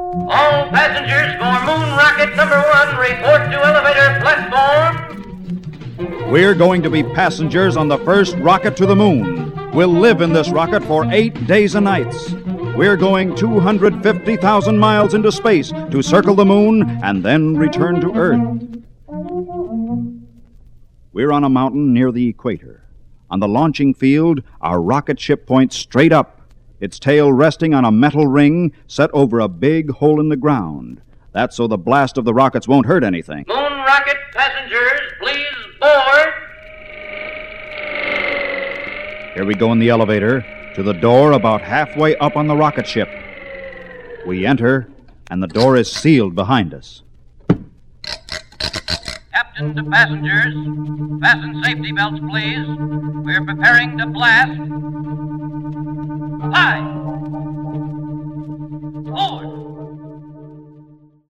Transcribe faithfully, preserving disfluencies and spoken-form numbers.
All passengers for Moon Rocket number one, report to elevator platform. We're going to be passengers on the first rocket to the moon. We'll live in this rocket for eight days and nights. We're going two hundred fifty thousand miles into space to circle the moon and then return to Earth. We're on a mountain near the equator. On the launching field, our rocket ship points straight up, its tail resting on a metal ring set over a big hole in the ground. That's so the blast of the rockets won't hurt anything. Moon Rocket passengers, please board. Here we go in the elevator to the door about halfway up on the rocket ship. We enter, and the door is sealed behind us. Captain to passengers, fasten safety belts, please. We're preparing to blast. Five. Four.